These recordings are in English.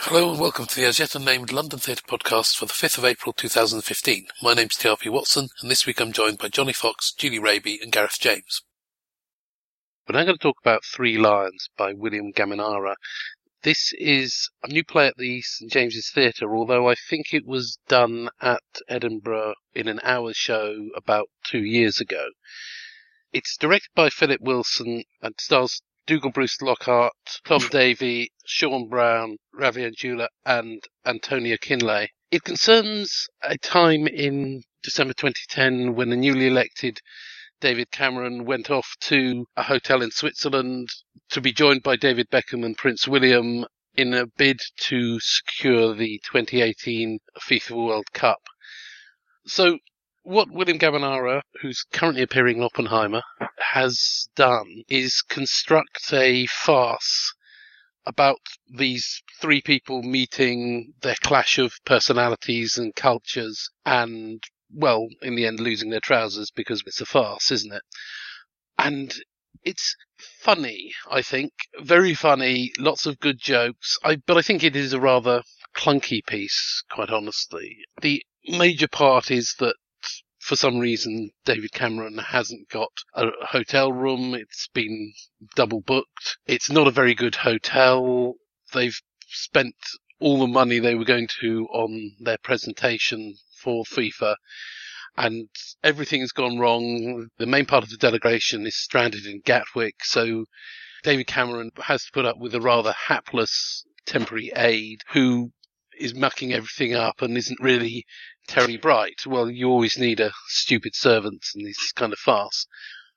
Hello and welcome to the as yet unnamed London Theatre podcast for the 5th of April 2015. My name's TRP Watson, and this week I'm joined by Johnny Fox, Julie Raby and Gareth James. We're now going to talk about Three Lions by William Gaminara. This is a new play at the St James's Theatre, although I think it was done at Edinburgh in an hour's show about 2 years ago. It's directed by Philip Wilson and stars Dougal Bruce Lockhart, Tom Davey, Sean Brown, Ravi Anjula and Antonia Kinlay. It concerns a time in December 2010 when the newly elected David Cameron went off to a hotel in Switzerland to be joined by David Beckham and Prince William in a bid to secure the 2018 FIFA World Cup. So what William Gaminara, who's currently appearing in Oppenheimer, has done is construct a farce about these three people meeting, their clash of personalities and cultures, and, well, in the end losing their trousers because it's a farce, isn't it? And it's funny, I think. Very funny, lots of good jokes. But I think it is a rather clunky piece, quite honestly. The major part is that for some reason, David Cameron hasn't got a hotel room. It's been double booked. It's not a very good hotel. They've spent all the money they were going to on their presentation for FIFA, and everything's gone wrong. The main part of the delegation is stranded in Gatwick, so David Cameron has to put up with a rather hapless temporary aide who is mucking everything up and isn't really terribly bright. Well, you always need a stupid servant in this kind of farce.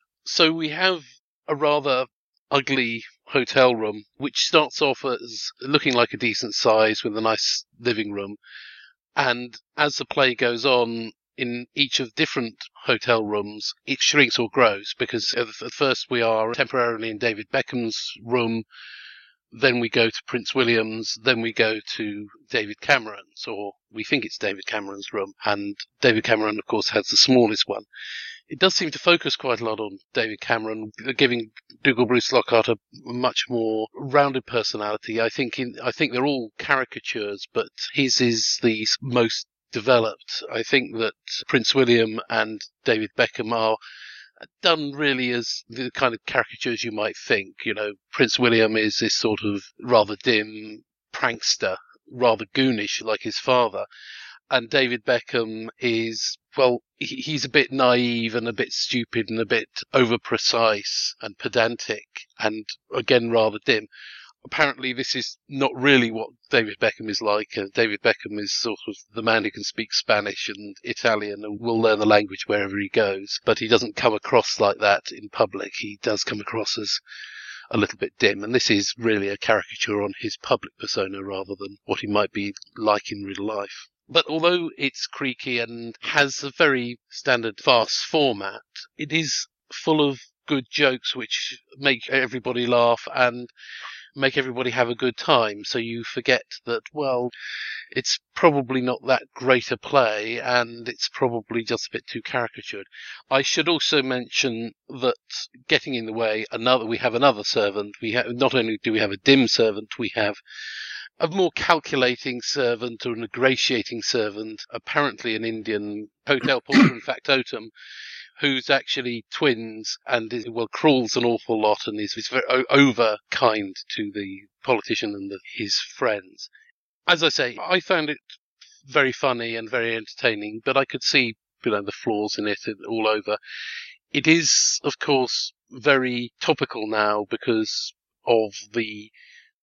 So we have a rather ugly hotel room, which starts off as looking like a decent size with a nice living room. And as the play goes on, in each of different hotel rooms, it shrinks or grows, because at first we are temporarily in David Beckham's room, then we go to Prince William's, then we go to David Cameron's, or we think it's David Cameron's room, and David Cameron, of course, has the smallest one. It does seem to focus quite a lot on David Cameron, giving Dougal Bruce Lockhart a much more rounded personality. I think they're all caricatures, but his is the most developed. I think that Prince William and David Beckham are done really as the kind of caricatures you might think. You know, Prince William is this sort of rather dim prankster, rather goonish like his father. And David Beckham is, well, he's a bit naive and a bit stupid and a bit over-precise and pedantic and, again, rather dim. Apparently this is not really what David Beckham is like. David Beckham is sort of the man who can speak Spanish and Italian and will learn the language wherever he goes, but he doesn't come across like that in public. He does come across as a little bit dim, and this is really a caricature on his public persona rather than what he might be like in real life. But although it's creaky and has a very standard farce format, it is full of good jokes which make everybody laugh and make everybody have a good time, so you forget that, well, it's probably not that great a play, and it's probably just a bit too caricatured. I should also mention that getting in the way, we have another servant. Not only do we have a dim servant, we have a more calculating servant or an ingratiating servant, apparently an Indian hotel porter factotum, who's actually twins and crawls an awful lot and is very over kind to the politician and his friends. As I say, I found it very funny and very entertaining, but I could see, the flaws in it all over. It is, of course, very topical now because of the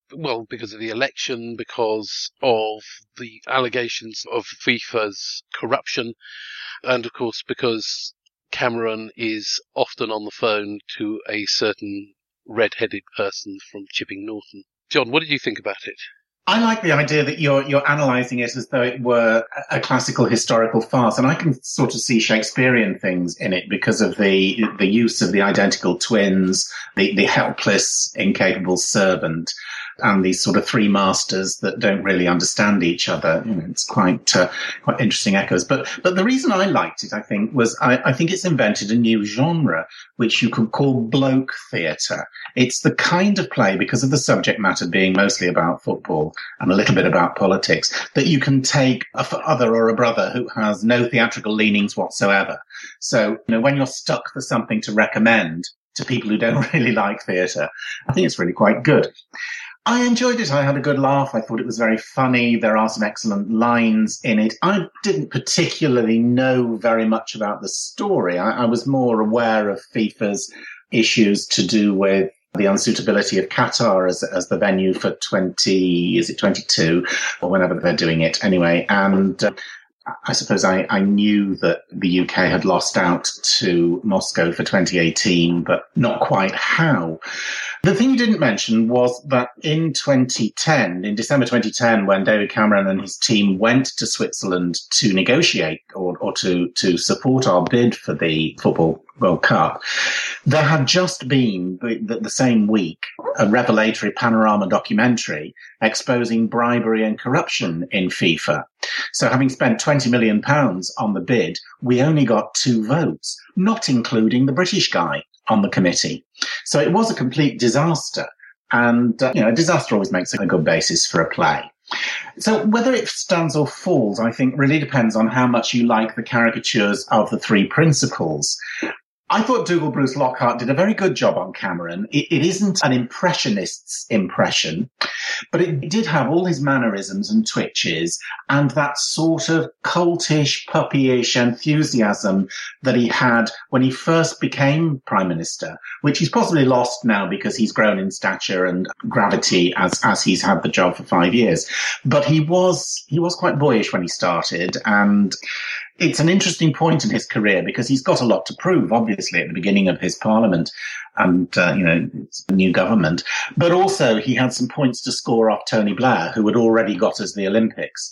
election, because of the allegations of FIFA's corruption, and of course because Cameron is often on the phone to a certain red-headed person from Chipping Norton. John, what did you think about it? I like the idea that you're analysing it as though it were a classical historical farce, and I can sort of see Shakespearean things in it because of the use of the identical twins, the helpless, incapable servant. and these sort of three masters that don't really understand each other. It's quite interesting echoes. But the reason I liked it, I think, was I think it's invented a new genre, which you could call bloke theatre. It's the kind of play, because of the subject matter being mostly about football and a little bit about politics, that you can take a father or a brother who has no theatrical leanings whatsoever. So, when you're stuck for something to recommend to people who don't really like theatre, I think it's really quite good. I enjoyed it. I had a good laugh. I thought it was very funny. There are some excellent lines in it. I didn't particularly know very much about the story. I was more aware of FIFA's issues to do with the unsuitability of Qatar as the venue for 22 or whenever they're doing it anyway. And I suppose I knew that the UK had lost out to Moscow for 2018, but not quite how. The thing you didn't mention was that in December 2010, when David Cameron and his team went to Switzerland to negotiate or to support our bid for the Football World Cup, there had just been, the same week, a revelatory Panorama documentary exposing bribery and corruption in FIFA. So having spent £20 million on the bid, we only got 2 votes, not including the British guy on the committee. So it was a complete disaster. And, a disaster always makes a good basis for a play. So whether it stands or falls, I think, really depends on how much you like the caricatures of the 3 principals. I thought Dougal Bruce Lockhart did a very good job on Cameron. It isn't an impressionist's impression, but it did have all his mannerisms and twitches and that sort of coltish, puppyish enthusiasm that he had when he first became Prime Minister, which he's possibly lost now because he's grown in stature and gravity as he's had the job for 5 years. But he was quite boyish when he started, and it's an interesting point in his career because he's got a lot to prove, obviously, at the beginning of his parliament and, it's a new government. But also he had some points to score off Tony Blair, who had already got us the Olympics.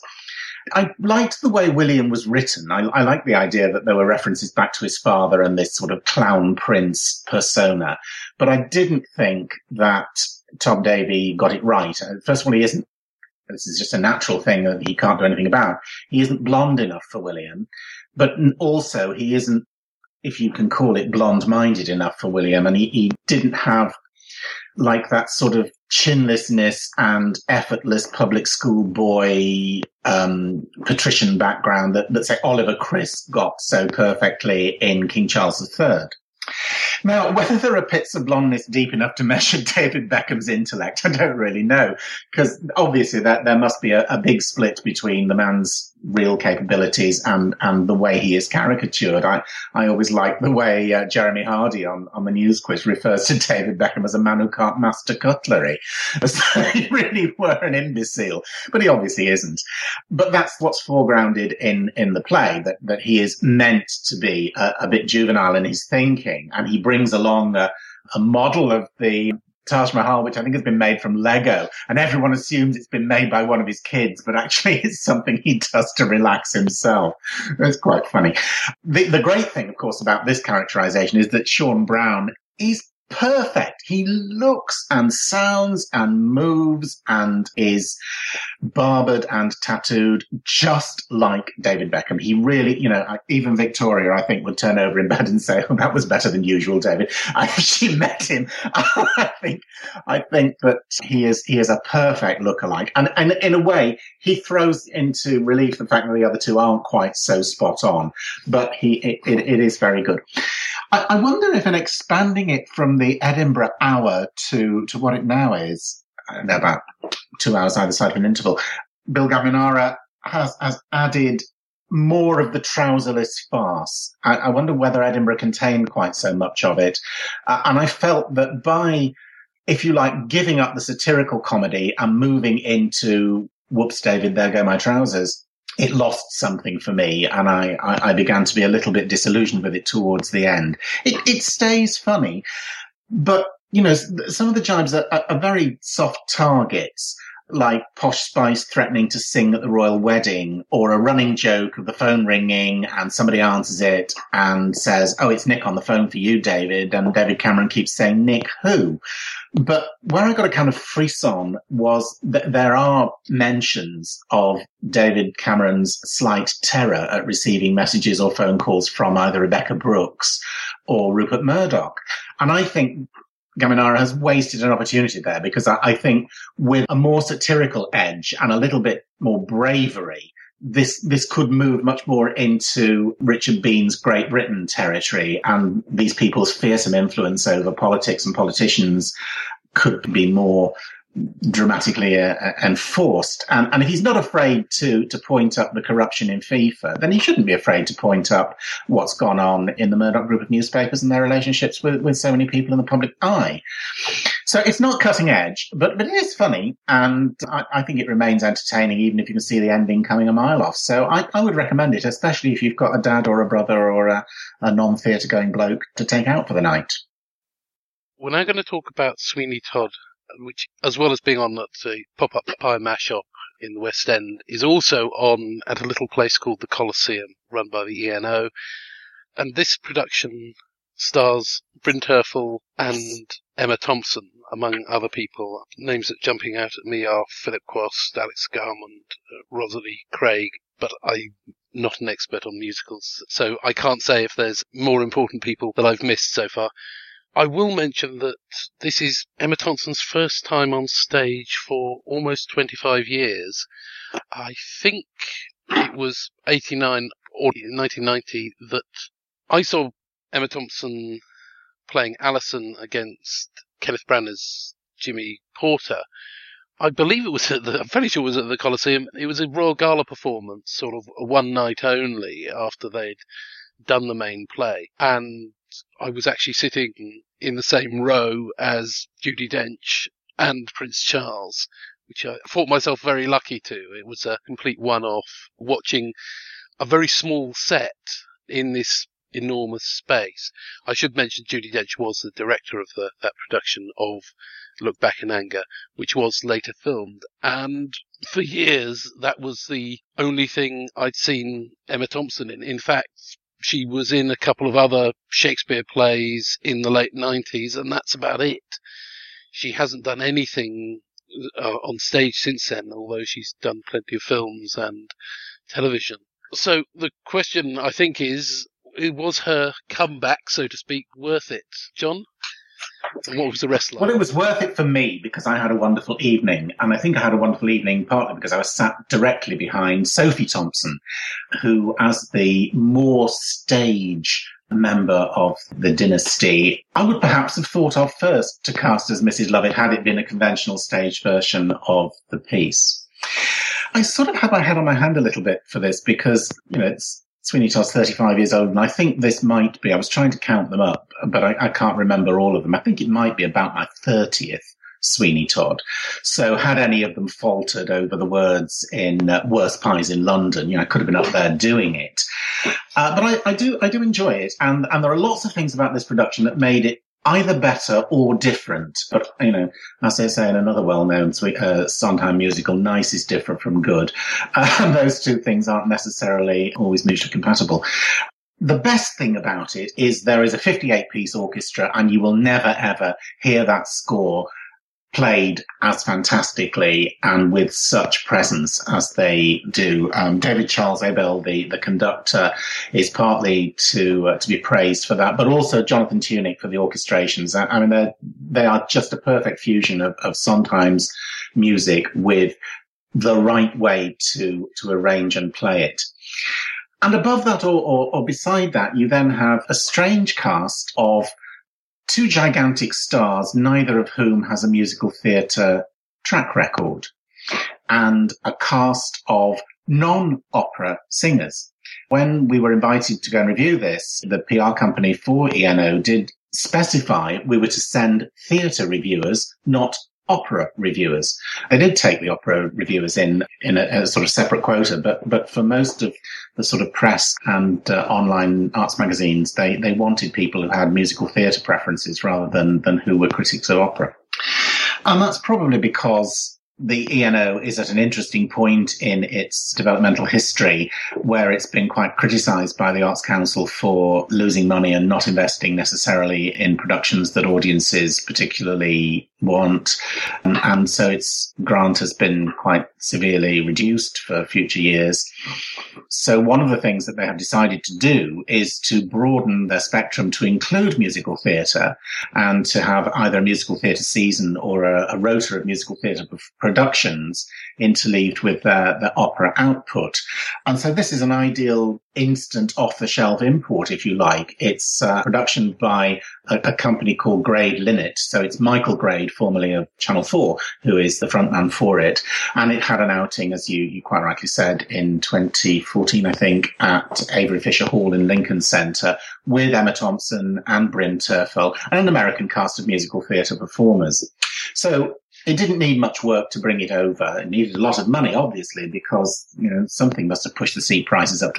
I liked the way William was written. I liked the idea that there were references back to his father and this sort of clown prince persona. But I didn't think that Tom Davey got it right. First of all, he isn't. This is just a natural thing that he can't do anything about. He isn't blonde enough for William, but also he isn't, if you can call it, blonde-minded enough for William. And he didn't have like that sort of chinlessness and effortless public school boy, patrician background that say Oliver Twist got so perfectly in King Charles III. Now, whether there are pits of blondness deep enough to measure David Beckham's intellect, I don't really know, because obviously there must be a big split between the man's real capabilities and the way he is caricatured. I always like the way Jeremy Hardy on the News Quiz refers to David Beckham as a man who can't master cutlery, as though he really were an imbecile, but he obviously isn't. But that's what's foregrounded in the play, that he is meant to be a bit juvenile in his thinking, and he brings along a model of the Taj Mahal, which I think has been made from Lego, and everyone assumes it's been made by one of his kids, but actually it's something he does to relax himself. It's quite funny. The great thing, of course, about this characterization is that Sean Brown is perfect. He looks and sounds and moves and is barbered and tattooed just like David Beckham. He really, even Victoria, I think, would turn over in bed and say, "Oh, that was better than usual, David." She met him. I think that he is a perfect lookalike. And in a way, he throws into relief the fact that the other two aren't quite so spot on, but it is very good. I wonder if in expanding it from the Edinburgh hour to what it now is, about 2 hours either side of an interval, Bill Gavinara has added more of the trouserless farce. I wonder whether Edinburgh contained quite so much of it. And I felt that by, if you like, giving up the satirical comedy and moving into, whoops, David, there go my trousers, it lost something for me, and I began to be a little bit disillusioned with it towards the end. It stays funny, but, some of the jibes are very soft targets. like Posh Spice threatening to sing at the royal wedding, or a running joke of the phone ringing and somebody answers it and says, "Oh, it's Nick on the phone for you, David." And David Cameron keeps saying, "Nick who?" But where I got a kind of frisson was that there are mentions of David Cameron's slight terror at receiving messages or phone calls from either Rebekah Brooks or Rupert Murdoch. And I think Gaminara has wasted an opportunity there, because I think with a more satirical edge and a little bit more bravery, this could move much more into Richard Bean's Great Britain territory, and these people's fearsome influence over politics and politicians could be more dramatically enforced. And if he's not afraid to point up the corruption in FIFA, then he shouldn't be afraid to point up what's gone on in the Murdoch Group of newspapers and their relationships with so many people in the public eye. So it's not cutting edge, but it is funny, and I think it remains entertaining, even if you can see the ending coming a mile off. So I would recommend it, especially if you've got a dad or a brother or a non-theatre going bloke to take out for the night. We're now going to talk about Sweeney Todd, which, as well as being on at the pop-up pie mash-up in the West End, is also on at a little place called the Coliseum, run by the ENO. And this production stars Bryn Terfel and Emma Thompson, among other people. Names that jumping out at me are Philip Quast, Alex Garmond, Rosalie Craig, but I'm not an expert on musicals, so I can't say if there's more important people that I've missed so far. I will mention that this is Emma Thompson's first time on stage for almost 25 years. I think it was 89 or 1990 that I saw Emma Thompson playing Alison against Kenneth Branagh's Jimmy Porter. I believe it was I'm fairly sure it was at the Coliseum. It was a Royal Gala performance, sort of a one night only after they'd done the main play. And I was actually sitting in the same row as Judi Dench and Prince Charles, which I thought myself very lucky to. It was a complete one-off, watching a very small set in this enormous space. I should mention Judi Dench was the director of that production of Look Back in Anger, which was later filmed. And for years, that was the only thing I'd seen Emma Thompson in. In fact, she was in a couple of other Shakespeare plays in the late 90s, and that's about it. She hasn't done anything on stage since then, although she's done plenty of films and television. So the question, I think, is, was her comeback, so to speak, worth it? John? And what was the rest like? Well, it was worth it for me because I had a wonderful evening. And I think I had a wonderful evening partly because I was sat directly behind Sophie Thompson, who, as the more stage member of the dynasty, I would perhaps have thought of first to cast as Mrs. Lovett had it been a conventional stage version of the piece. I sort of had my head on my hand a little bit for this because, it's Sweeney Todd's 35 years old, and I think this might be, I was trying to count them up, but I can't remember all of them. I think it might be about my 30th Sweeney Todd. So had any of them faltered over the words in Worst Pies in London, I could have been up there doing it. But I do enjoy it. And there are lots of things about this production that made it either better or different. But, as they say in another well-known Sondheim musical, nice is different from good. And those two things aren't necessarily always mutually compatible. The best thing about it is there is a 58-piece orchestra, and you will never, ever hear that score played as fantastically and with such presence as they do. David Charles Abel, the conductor, is partly to be praised for that, but also Jonathan Tunick for the orchestrations. I mean, they are just a perfect fusion of Sondheim's music with the right way to arrange and play it. And above that, or beside that, you then have a strange cast of two gigantic stars, neither of whom has a musical theatre track record, and a cast of non-opera singers. When we were invited to go and review this, the PR company for ENO did specify we were to send theatre reviewers, not opera reviewers. They did take the opera reviewers in a sort of separate quota, but for most of the sort of press and online arts magazines, they wanted people who had musical theatre preferences rather than who were critics of opera. And that's probably because the ENO is at an interesting point in its developmental history where it's been quite criticised by the Arts Council for losing money and not investing necessarily in productions that audiences particularly want. And so its grant has been quite severely reduced for future years. So one of the things that they have decided to do is to broaden their spectrum to include musical theatre and to have either a musical theatre season or a rota of musical theatre productions interleaved with their opera output. And so this is an ideal instant off-the-shelf import, if you like. It's a production by a company called Grade Linnet. So it's Michael Grade, formerly of Channel 4, who is the frontman for it. And it had an outing, as you quite rightly said, in 2014, I think, at Avery Fisher Hall in Lincoln Center with Emma Thompson and Bryn Terfel and an American cast of musical theatre performers. So it didn't need much work to bring it over. It needed a lot of money, obviously, because, something must have pushed the seat prices up to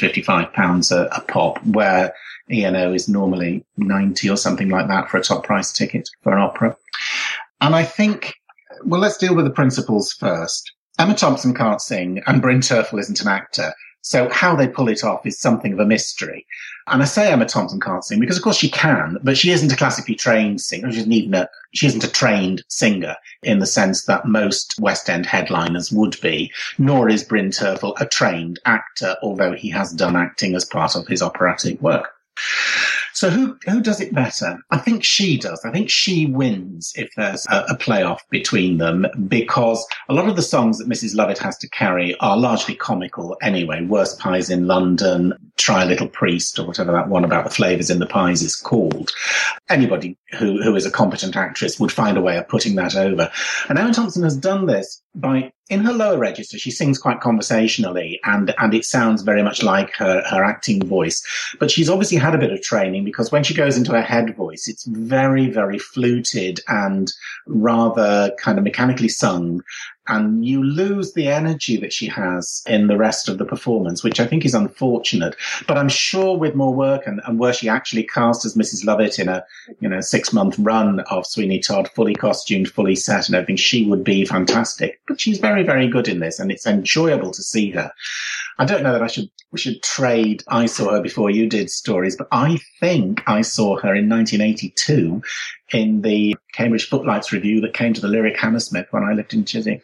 £155 a pop, where ENO is normally 90 or something like that for a top price ticket for an opera. And I think, well, let's deal with the principles first. Emma Thompson can't sing and Bryn Terfel isn't an actor. So how they pull it off is something of a mystery. And I say Emma Thompson can't sing because, of course, she can, but she isn't a classically trained singer. She isn't a trained singer in the sense that most West End headliners would be, nor is Bryn Terfel a trained actor, although he has done acting as part of his operatic work. So who does it better? I think she does. I think she wins if there's a playoff between them, because a lot of the songs that Mrs. Lovett has to carry are largely comical anyway. Worst Pies in London, Try a Little Priest, or whatever that one about the flavours in the pies is called. Anybody who is a competent actress would find a way of putting that over. And Emma Thompson has done this by, in her lower register, she sings quite conversationally, and it sounds very much like her acting voice. But she's obviously had a bit of training, because when she goes into her head voice, it's very, very fluted and rather kind of mechanically sung. And you lose the energy that she has in the rest of the performance, which I think is unfortunate. But I'm sure with more work and were she actually cast as Mrs. Lovett in a 6-month run of Sweeney Todd, fully costumed, fully set and everything, she would be fantastic. But she's very, very good in this, and it's enjoyable to see her. I don't know that we should trade I Saw Her Before You Did stories, but I think I saw her in 1982 in the Cambridge Footlights review that came to the Lyric Hammersmith when I lived in Chiswick.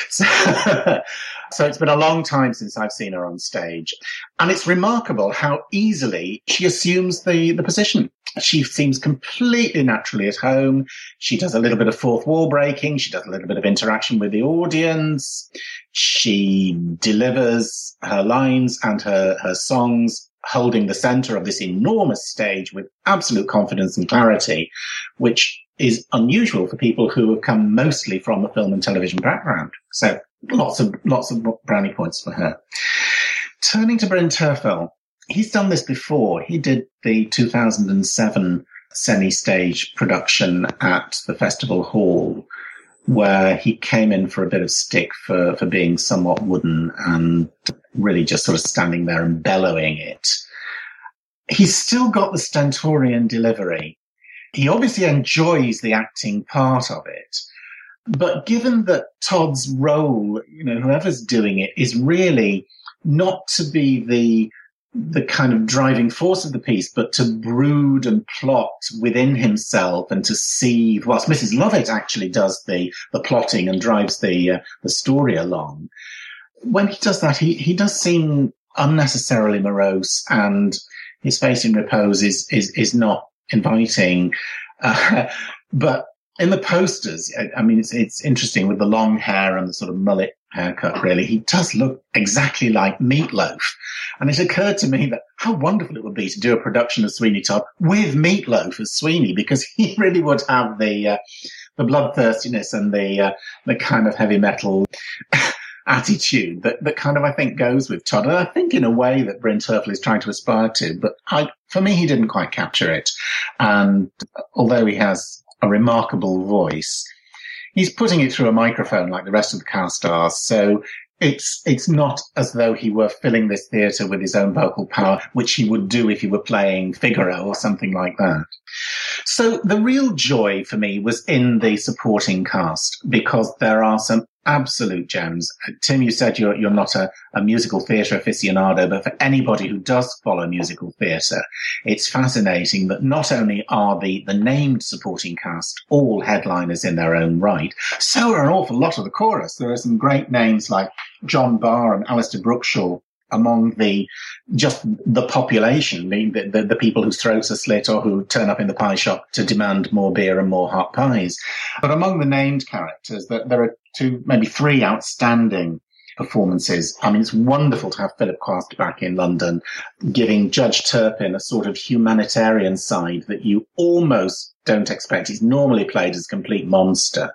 So it's been a long time since I've seen her on stage. And it's remarkable how easily she assumes the position. She seems completely naturally at home. She does a little bit of fourth wall breaking. She does a little bit of interaction with the audience. She delivers her lines and her songs, holding the center of this enormous stage with absolute confidence and clarity, which is unusual for people who have come mostly from a film and television background. So lots of brownie points for her. Turning to Bryn Terfel, he's done this before. He did the 2007 semi-stage production at the Festival Hall, where he came in for a bit of stick for being somewhat wooden and really just sort of standing there and bellowing it. He's still got the stentorian delivery. He obviously enjoys the acting part of it. But given that Todd's role, whoever's doing it, is really not to be the kind of driving force of the piece, but to brood and plot within himself and to see, whilst Mrs. Lovett actually does the plotting and drives the story along. When he does that, he does seem unnecessarily morose, and his face in repose is not inviting. But in the posters, I mean, it's interesting with the long hair and the sort of mullet haircut, really. He does look exactly like Meat Loaf. And it occurred to me that how wonderful it would be to do a production of Sweeney Todd with Meat Loaf as Sweeney, because he really would have the bloodthirstiness and the kind of heavy metal attitude that kind of, I think, goes with Todd. And I think in a way that Bryn Terfel is trying to aspire to, but for me, he didn't quite capture it. And although he has a remarkable voice, he's putting it through a microphone like the rest of the cast are. So it's not as though he were filling this theatre with his own vocal power, which he would do if he were playing Figaro or something like that. So the real joy for me was in the supporting cast, because there are some absolute gems. Tim, you said you're not a musical theatre aficionado, but for anybody who does follow musical theatre, it's fascinating that not only are the named supporting cast all headliners in their own right, so are an awful lot of the chorus. There are some great names like John Barr and Alistair Brookshaw among the population, the people whose throats are slit or who turn up in the pie shop to demand more beer and more hot pies. But among the named characters, there are two, maybe three outstanding performances. I mean, it's wonderful to have Philip Quast back in London, giving Judge Turpin a sort of humanitarian side that you almost don't expect. He's normally played as a complete monster.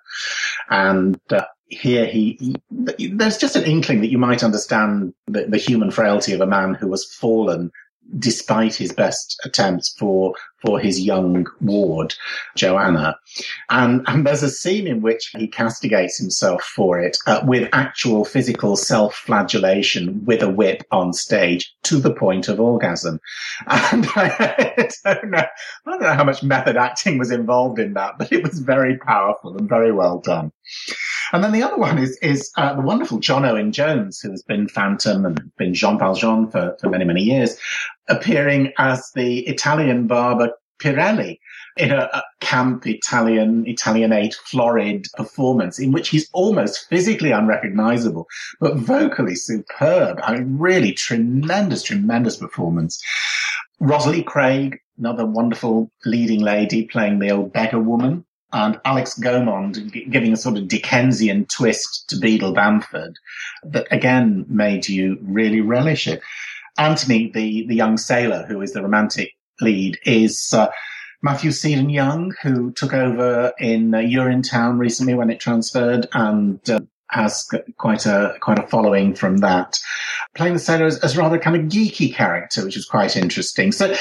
And here there's just an inkling that you might understand the human frailty of a man who has fallen despite his best attempts for his young ward, Joanna. And there's a scene in which he castigates himself for it with actual physical self-flagellation with a whip on stage to the point of orgasm. And I don't know how much method acting was involved in that, but it was very powerful and very well done. And then the other one is the wonderful John Owen Jones, who has been Phantom and been Jean Valjean for many, many years, appearing as the Italian barber Pirelli in a camp Italianate, florid performance in which he's almost physically unrecognizable, but vocally superb. I mean, really tremendous performance. Rosalie Craig, another wonderful leading lady playing the old beggar woman. And Alex Gaumond giving a sort of Dickensian twist to Beadle Bamford that again made you really relish it. Anthony, the young sailor who is the romantic lead, is Matthew Seaton Young, who took over in Urinetown recently when it transferred and has quite a following from that. Playing the sailor as rather kind of geeky character, which is quite interesting. So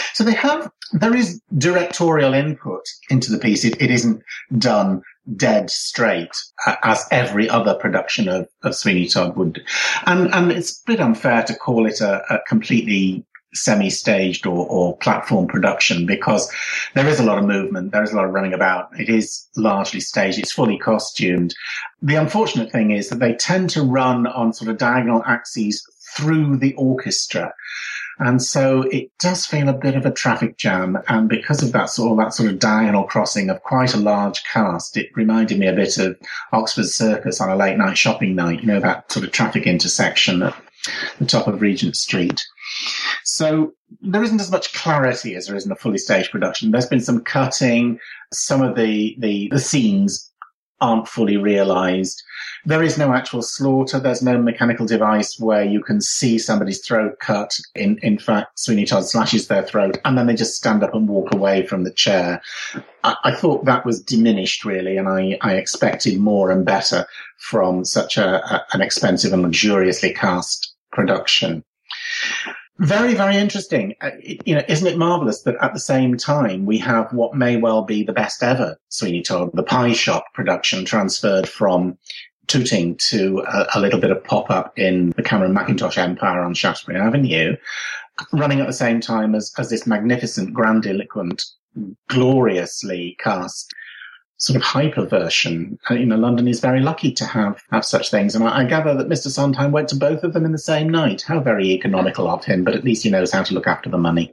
there is directorial input into the piece. It isn't done dead straight as every other production of Sweeney Todd would. And it's a bit unfair to call it a completely semi-staged or platform production, because there is a lot of movement, there is a lot of running about. It is largely staged, it's fully costumed. The unfortunate thing is that they tend to run on sort of diagonal axes through the orchestra. And so it does feel a bit of a traffic jam. And because of that sort of diagonal crossing of quite a large cast, it reminded me a bit of Oxford Circus on a late night shopping night, that sort of traffic intersection at the top of Regent Street. So there isn't as much clarity as there is in a fully staged production. There's been some cutting. Some of the scenes aren't fully realized. There is no actual slaughter. There's no mechanical device where you can see somebody's throat cut. In fact, Sweeney Todd slashes their throat and then they just stand up and walk away from the chair. I thought that was diminished, really, and I expected more and better from such an expensive and luxuriously cast production. Very, very interesting. Isn't it marvellous that at the same time we have what may well be the best ever Sweeney Todd, the Pie Shop production, transferred from Tooting to a little bit of pop-up in the Cameron Mackintosh empire on Shaftesbury Avenue, running at the same time as this magnificent, grandiloquent, gloriously cast sort of hyper version. London is very lucky to have such things. And I gather that Mr. Sondheim went to both of them in the same night. How very economical of him, but at least he knows how to look after the money.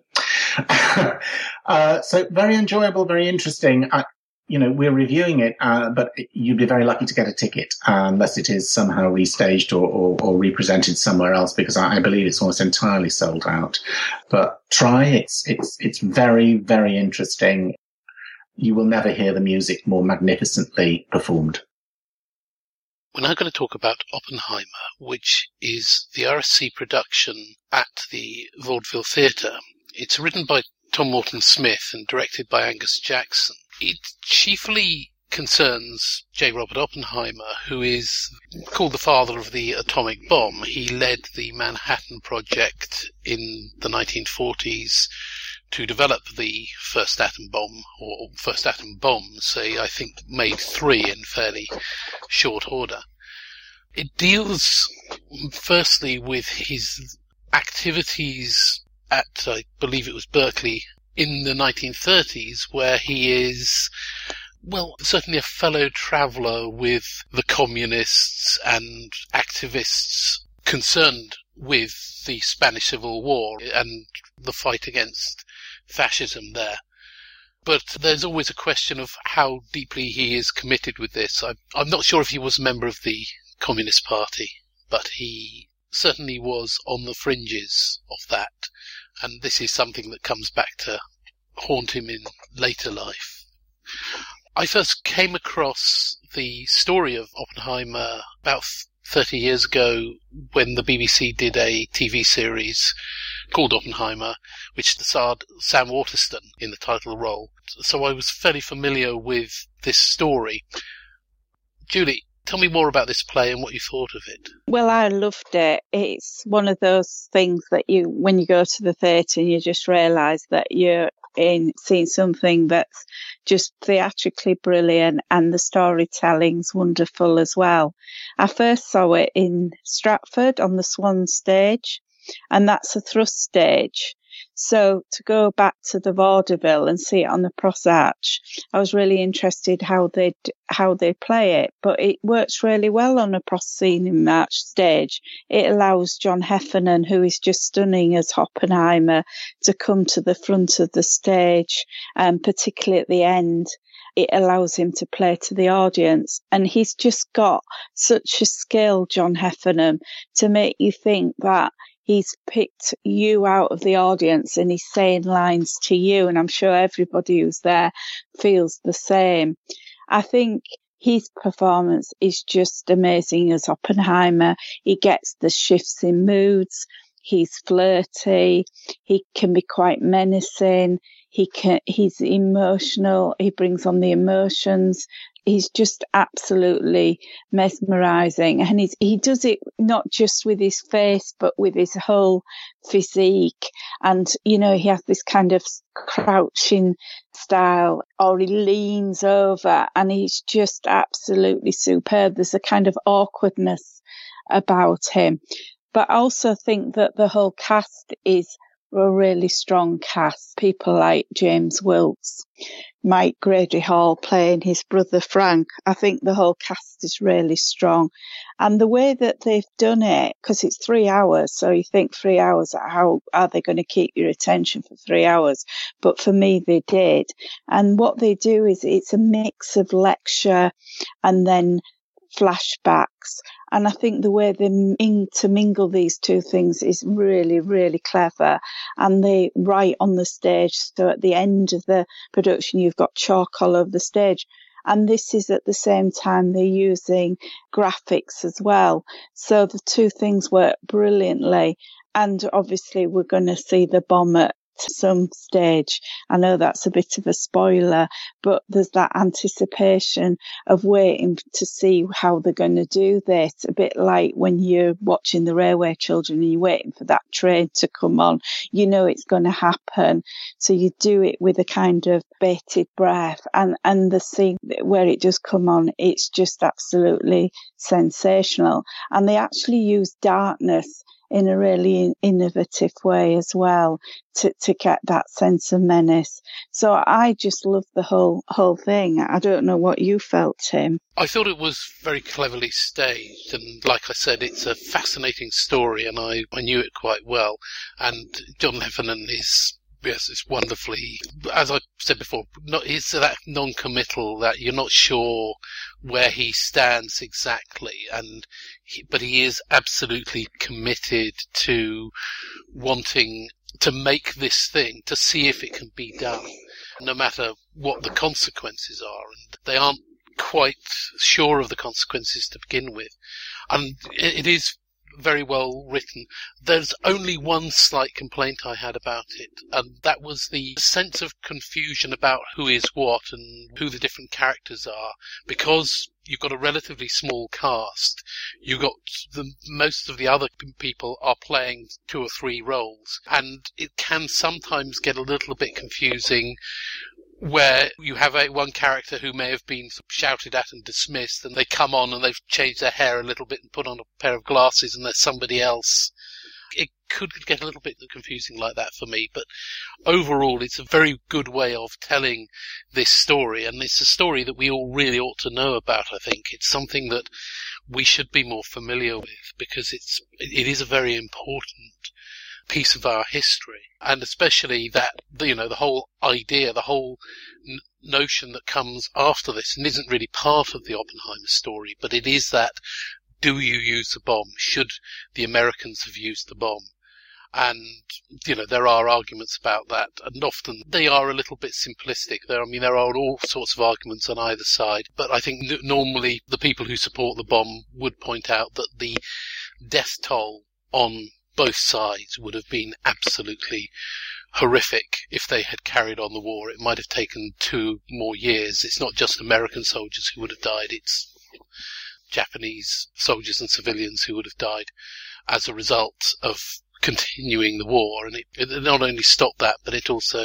So very enjoyable, very interesting. We're reviewing it, but you'd be very lucky to get a ticket unless it is somehow restaged or represented somewhere else, because I believe it's almost entirely sold out. But try it. It's very, very interesting. You will never hear the music more magnificently performed. We're now going to talk about Oppenheimer, which is the RSC production at the Vaudeville Theatre. It's written by Tom Morton Smith and directed by Angus Jackson. It chiefly concerns J. Robert Oppenheimer, who is called the father of the atomic bomb. He led the Manhattan Project in the 1940s to develop the first atom bomb, or first atom bombs. I think made 3 in fairly short order. It deals firstly with his activities at, I believe it was Berkeley, in the 1930s, where he is Well, certainly a fellow traveller with the communists and activists concerned with the Spanish Civil War and the fight against fascism there. But there's always a question of how deeply he is committed with this. I'm not sure if he was a member of the Communist Party, but he certainly was on the fringes of that. And this is something that comes back to haunt him in later life. I first came across the story of Oppenheimer about 30 years ago when the BBC did a TV series called Oppenheimer, which starred Sam Waterston in the title role. So I was fairly familiar with this story. Julie, tell me more about this play and what you thought of it. Well, I loved it. It's one of those things that when you go to the theatre, you just realise that you're seeing something that's just theatrically brilliant, and the storytelling's wonderful as well. I first saw it in Stratford on the Swan stage, and that's a thrust stage. So to go back to the vaudeville and see it on the Pros Arch, I was really interested how they play it. But it works really well on a proscenium arch stage. It allows John Heffernan, who is just stunning as Oppenheimer, to come to the front of the stage, and particularly at the end, it allows him to play to the audience. And he's just got such a skill, John Heffernan, to make you think that he's picked you out of the audience and he's saying lines to you. And I'm sure everybody who's there feels the same. I think his performance is just amazing as Oppenheimer. He gets the shifts in moods. He's flirty. He can be quite menacing. He's emotional. He brings on the emotions. He's just absolutely mesmerising. And he does it not just with his face, but with his whole physique. And, he has this kind of crouching style, or he leans over, and he's just absolutely superb. There's a kind of awkwardness about him. But I also think that the whole cast is a really strong cast. People like James Wilkes, Mike Grady Hall playing his brother Frank. I think the whole cast is really strong. And the way that they've done it, because it's 3 hours, so you think 3 hours, how are they going to keep your attention for 3 hours? But for me, they did. And what they do is it's a mix of lecture and then flashbacks. And I think the way they intermingle these two things is really, really clever. And they write on the stage. So at the end of the production, you've got chalk all over the stage. And this is at the same time they're using graphics as well. So the two things work brilliantly. And obviously we're going to see the bomb at some stage. I know that's a bit of a spoiler, but there's that anticipation of waiting to see how they're going to do this. A bit like when you're watching The Railway Children and you're waiting for that train to come on. You know it's going to happen. So you do it with a kind of bated breath. And the scene where it does come on, it's just absolutely sensational. And they actually use darkness in a really innovative way as well to get that sense of menace. So I just love the whole thing. I don't know what you felt, Tim. I thought it was very cleverly staged, and like I said, it's a fascinating story, and I knew it quite well. And John Heffernan is wonderfully, as I said before, it's that non-committal that you're not sure where he stands exactly, but he is absolutely committed to wanting to make this thing, to see if it can be done, no matter what the consequences are. And they aren't quite sure of the consequences to begin with. And it is very well written. There's only one slight complaint I had about it, and that was the sense of confusion about who is what and who the different characters are. Because you've got a relatively small cast, you've got most of the other people are playing 2 or 3 roles, and it can sometimes get a little bit confusing, where you have one character who may have been shouted at and dismissed, and they come on and they've changed their hair a little bit and put on a pair of glasses, and there's somebody else. It could get a little bit confusing like that for me, but overall it's a very good way of telling this story, and it's a story that we all really ought to know about, I think. It's something that we should be more familiar with, because it is a very important piece of our history, and especially that, you know, the whole idea, the whole notion that comes after this, and isn't really part of the Oppenheimer story, but it is that, do you use the bomb? Should the Americans have used the bomb? And, you know, there are arguments about that, and often they are a little bit simplistic. There are all sorts of arguments on either side, but I think normally the people who support the bomb would point out that the death toll on both sides would have been absolutely horrific if they had carried on the war. It might have taken 2 more years. It's not just American soldiers who would have died, it's Japanese soldiers and civilians who would have died as a result of continuing the war. And it not only stopped that, but it also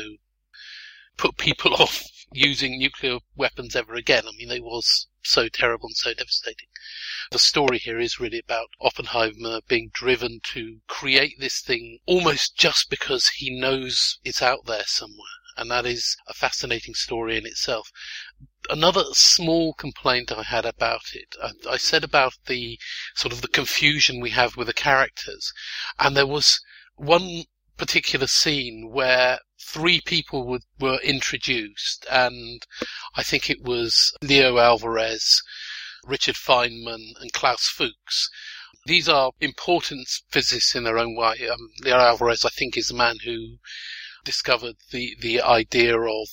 put people off using nuclear weapons ever again. I mean, they was so terrible and so devastating. The story here is really about Oppenheimer being driven to create this thing almost just because he knows it's out there somewhere. And that is a fascinating story in itself. Another small complaint I had about it, I said about the sort of the confusion we have with the characters. And there was one particular scene where 3 people were introduced, and I think it was Leo Alvarez, Richard Feynman, and Klaus Fuchs. These are important physicists in their own way. Leo Alvarez, I think, is the man who discovered the idea of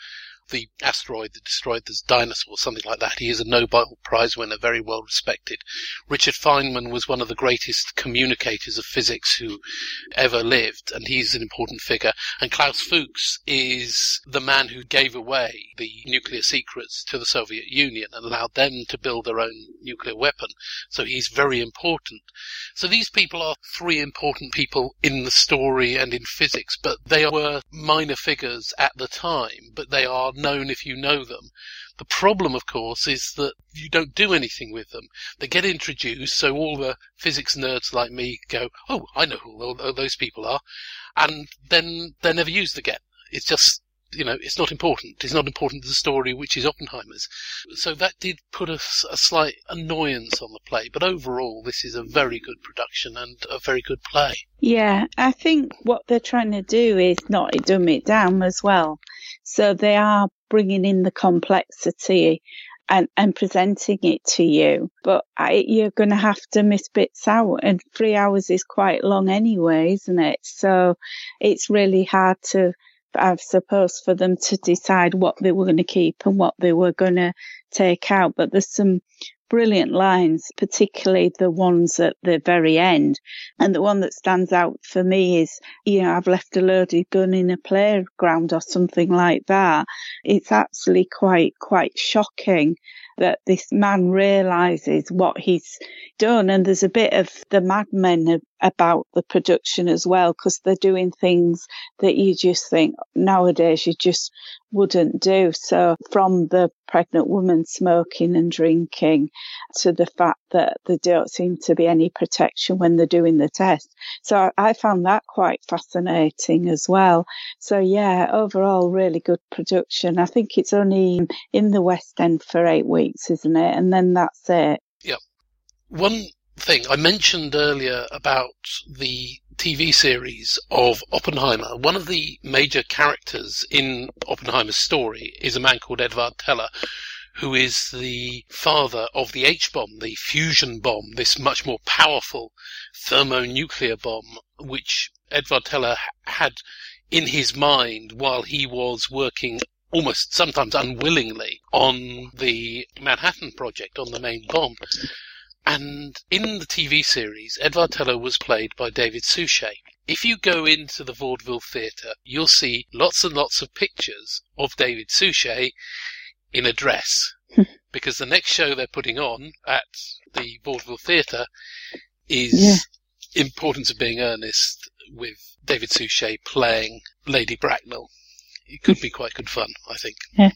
the asteroid that destroyed the dinosaurs, something like that. He is a Nobel Prize winner, very well respected. Richard Feynman was one of the greatest communicators of physics who ever lived, and he's an important figure. And Klaus Fuchs is the man who gave away the nuclear secrets to the Soviet Union and allowed them to build their own nuclear weapon. So he's very important. So these people are 3 important people in the story and in physics, but they were minor figures at the time, but they are known if you know them. The problem, of course, is that you don't do anything with them. They get introduced, so all the physics nerds like me go, oh, I know who all those people are, and then they're never used again. It's just, you know, it's not important. It's not important to the story, which is Oppenheimer's. So that did put a slight annoyance on the play, but overall this is a very good production and a very good play. Yeah, I think what they're trying to do is not dumb it down as well. So they are bringing in the complexity and presenting it to you, but you're going to have to miss bits out, and 3 hours is quite long anyway, isn't it? So it's really hard to, I suppose, for them to decide what they were going to keep and what they were going to take out. But there's some brilliant lines, particularly the ones at the very end. And the one that stands out for me is, you know, I've left a loaded gun in a playground or something like that. It's actually quite shocking that this man realises what he's done. And there's a bit of the Mad Men about the production as well, because they're doing things that you just think nowadays you just wouldn't do. So from the pregnant woman smoking and drinking to the fact that there don't seem to be any protection when they're doing the test. So I found that quite fascinating as well. So yeah, overall really good production. I think it's only in the West End for 8 weeks, isn't it? And then that's it. Yep. One thing I mentioned earlier about the TV series of Oppenheimer, one of the major characters in Oppenheimer's story is a man called Edward Teller, who is the father of the H-bomb, the fusion bomb, this much more powerful thermonuclear bomb, which Edward Teller had in his mind while he was working almost sometimes unwillingly on the Manhattan Project, on the main bomb. And in the TV series, Edward Teller was played by David Suchet. If you go into the Vaudeville Theatre, you'll see lots and lots of pictures of David Suchet in a dress, because the next show they're putting on at the Vaudeville Theatre is Importance of Being Earnest, with David Suchet playing Lady Bracknell. It could be quite good fun, I think. Yeah.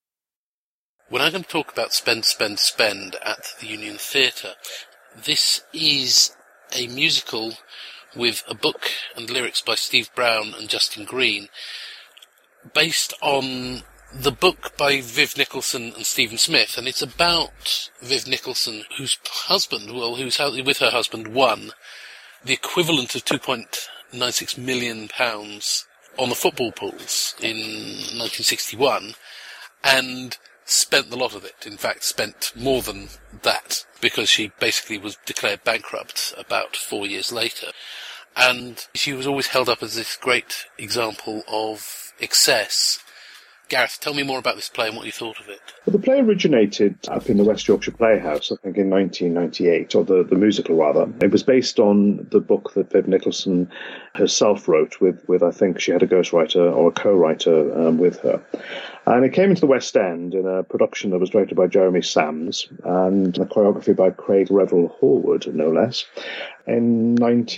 We're now going to talk about Spend, Spend, Spend at the Union Theatre. This is a musical with a book and lyrics by Steve Brown and Justin Green, based on the book by Viv Nicholson and Stephen Smith, and it's about Viv Nicholson, whose with her husband, won the equivalent of £2.96 million on the football pools in 1961, and spent the lot of it. In fact, spent more than that, because she basically was declared bankrupt about 4 years later. And she was always held up as this great example of excess. Gareth, tell me more about this play and what you thought of it. Well, the play originated up in the West Yorkshire Playhouse, I think in 1998, or the musical rather. It was based on the book that Viv Nicholson herself wrote with I think she had a ghostwriter or a co-writer with her. And it came into the West End in a production that was directed by Jeremy Sams and a choreography by Craig Revel Horwood, no less, in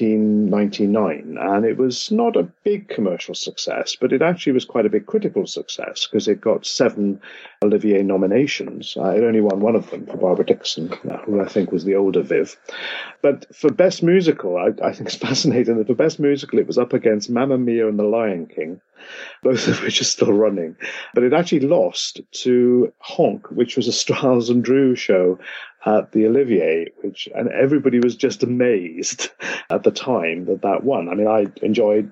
1999. And it was not a big commercial success, but it actually was quite a big critical success because it got 7 Olivier nominations. It only won one of them for Barbara Dixon, who I think was the older Viv. But for Best Musical, I think it's fascinating that for Best Musical, it was up against Mamma Mia and The Lion King, both of which are still running. But it actually lost to Honk, which was a Stiles and Drew show at the Olivier, and everybody was just amazed at the time that won. I mean, I enjoyed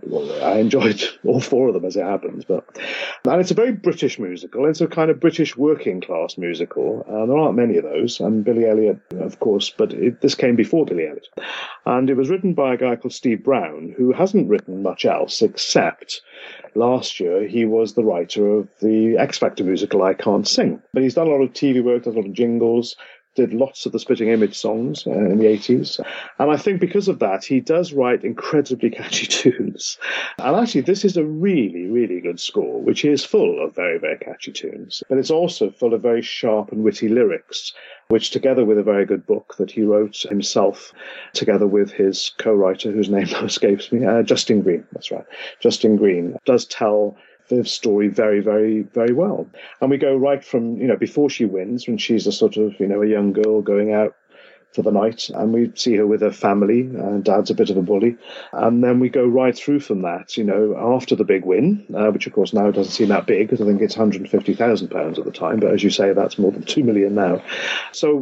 all 4 of them as it happens, and it's a very British musical. It's a kind of British working class musical. There aren't many of those, and Billy Elliot, of course, but this came before Billy Elliot. And it was written by a guy called Steve Brown, who hasn't written much else except last year he was the writer of the X Factor musical I Can't Sing. But he's done a lot of TV work, does a lot of jingles, did lots of the Spitting Image songs in the 80s. And I think because of that, he does write incredibly catchy tunes. And actually, this is a really, really good score, which is full of very, very catchy tunes. But it's also full of very sharp and witty lyrics, which together with a very good book that he wrote himself, together with his co-writer, whose name now escapes me, Justin Green, that's right. Justin Green does tell Viv's story very, very, very well. And we go right from, before she wins, when she's a sort of, a young girl going out for the night, and we see her with her family, and Dad's a bit of a bully. And then we go right through from that, after the big win, which of course now doesn't seem that big, because I think it's £150,000 at the time, but as you say, that's more than 2 million now. So,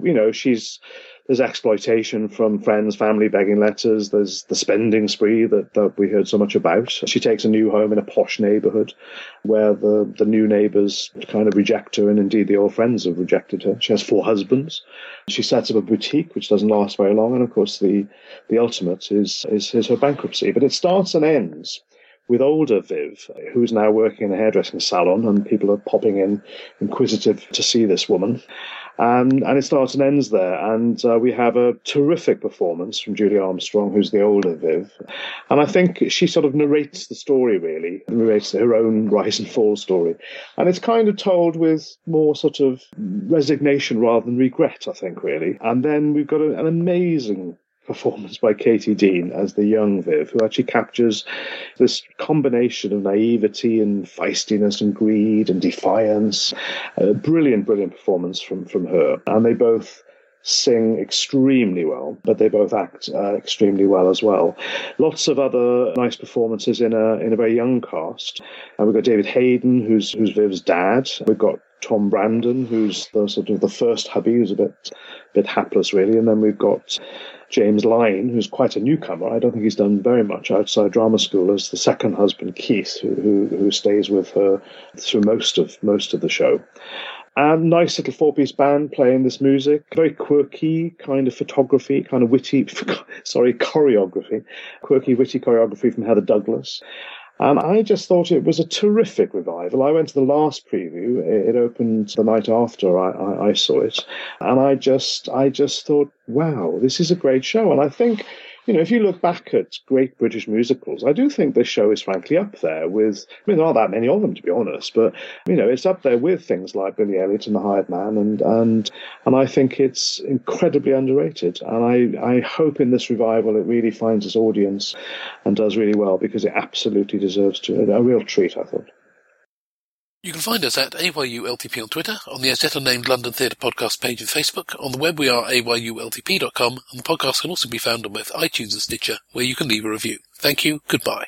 there's exploitation from friends, family, begging letters. There's the spending spree that we heard so much about. She takes a new home in a posh neighbourhood where the new neighbours kind of reject her, and indeed the old friends have rejected her. She has 4 husbands. She sets up a boutique, which doesn't last very long. And of course, the ultimate is her bankruptcy. But it starts and ends with older Viv, who's now working in a hairdressing salon, and people are popping in inquisitive to see this woman. And it starts and ends there. And we have a terrific performance from Julie Armstrong, who's the older Viv. And I think she sort of narrates the story, really, narrates her own rise and fall story. And it's kind of told with more sort of resignation rather than regret, I think, really. And then we've got an amazing performance by Katie Dean as the young Viv, who actually captures this combination of naivety and feistiness and greed and defiance. A brilliant, brilliant performance from her. And they both sing extremely well, but they both act extremely well as well. Lots of other nice performances in a very young cast. And we've got David Hayden, who's Viv's dad. We've got Tom Brandon, who's the sort of the first hubby, who's a bit hapless, really. And then we've got James Lyne, who's quite a newcomer. I don't think he's done very much outside drama school, as the second husband, Keith, who stays with her through most of the show. And nice little 4-piece band playing this music. Very quirky kind of photography, kind of witty, choreography. Quirky, witty choreography from Heather Douglas. And I just thought it was a terrific revival. I went to the last preview. It opened the night after I saw it. And I just thought, wow, this is a great show. And I think, if you look back at great British musicals, I do think this show is frankly up there with, there aren't that many of them, to be honest, but, it's up there with things like Billy Elliot and The Hired Man, and I think it's incredibly underrated. And I hope in this revival it really finds its audience and does really well, because it absolutely deserves to. A real treat, I thought. You can find us at AYULTP on Twitter, on the as yet unnamed London Theatre Podcast page of Facebook. On the web we are ayultp.com, and the podcast can also be found on both iTunes and Stitcher, where you can leave a review. Thank you, goodbye.